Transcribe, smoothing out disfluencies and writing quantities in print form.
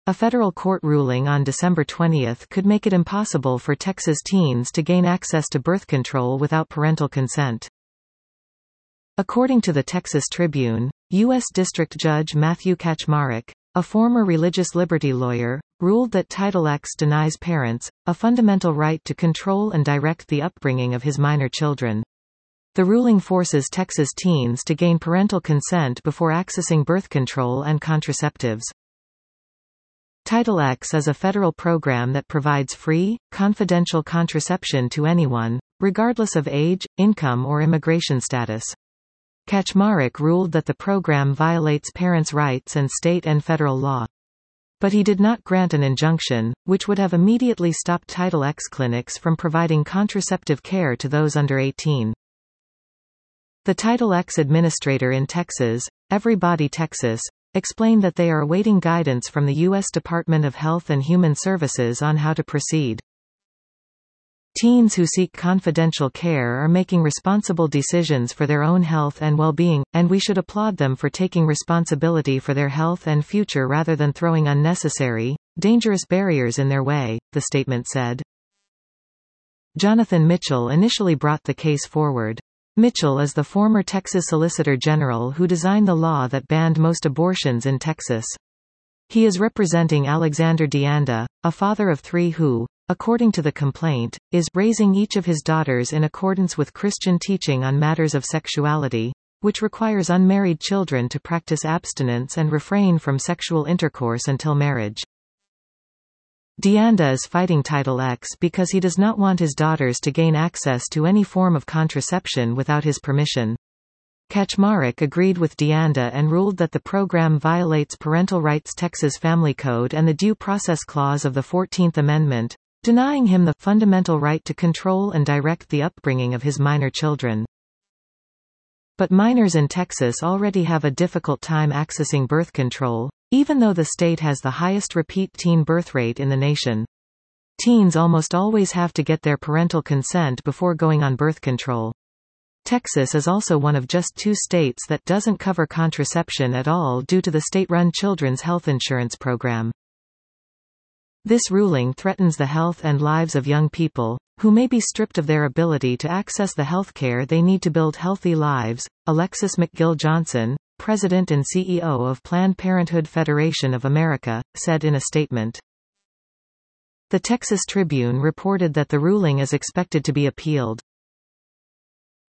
A federal court ruling on December 20 could make it impossible for Texas teens to gain access to birth control without parental consent. According to the Texas Tribune, U.S. District Judge Matthew Kaczmarek, a former religious liberty lawyer, ruled that Title X denies parents a fundamental right to control and direct the upbringing of his minor children. The ruling forces Texas teens to gain parental consent before accessing birth control and contraceptives. Title X is a federal program that provides free, confidential contraception to anyone, regardless of age, income or immigration status. Kaczmarek ruled that the program violates parents' rights and state and federal law. But he did not grant an injunction, which would have immediately stopped Title X clinics from providing contraceptive care to those under 18. The Title X administrator in Texas, Everybody Texas, explained that they are awaiting guidance from the U.S. Department of Health and Human Services on how to proceed. Teens who seek confidential care are making responsible decisions for their own health and well-being, and we should applaud them for taking responsibility for their health and future rather than throwing unnecessary, dangerous barriers in their way, the statement said. Jonathan Mitchell initially brought the case forward. Mitchell is the former Texas Solicitor General who designed the law that banned most abortions in Texas. He is representing Alexander DeAnda, a father of 3 who, according to the complaint, is raising each of his daughters in accordance with Christian teaching on matters of sexuality, which requires unmarried children to practice abstinence and refrain from sexual intercourse until marriage. DeAnda is fighting Title X because he does not want his daughters to gain access to any form of contraception without his permission. Kaczmarek agreed with DeAnda and ruled that the program violates parental rights Texas Family Code and the Due Process Clause of the 14th Amendment, denying him the fundamental right to control and direct the upbringing of his minor children. But minors in Texas already have a difficult time accessing birth control, even though the state has the highest repeat teen birth rate in the nation. Teens almost always have to get their parental consent before going on birth control. Texas is also one of just 2 states that doesn't cover contraception at all due to the state-run Children's Health Insurance Program. This ruling threatens the health and lives of young people, who may be stripped of their ability to access the health care they need to build healthy lives, Alexis McGill Johnson, President and CEO of Planned Parenthood Federation of America, said in a statement. The Texas Tribune reported that the ruling is expected to be appealed.